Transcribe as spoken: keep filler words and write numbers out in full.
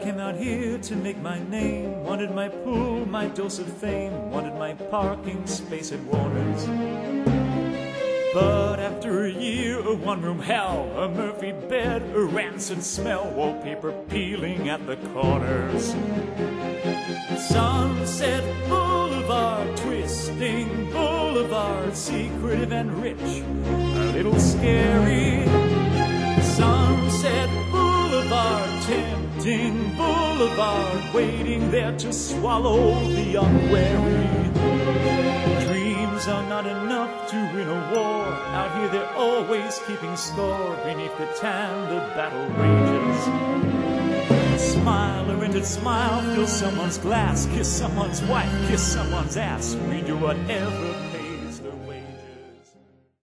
came out here to make my name, wanted my pool, my dose of fame, wanted my parking space at Warner's. But after a year of one-room hell, a Murphy bed, a rancid smell, wallpaper peeling at the corners. Sunset Boulevard, twisting boulevard, secretive and rich, a little scary. Sunset Boulevard, tempting boulevard, waiting there to swallow the unwary. Dreams are not enough to win a war. Out here they're always keeping score. Beneath the tan the battle rages. Smile, a rented smile, fill someone's glass, kiss someone's wife, kiss someonene's ass. We do whatever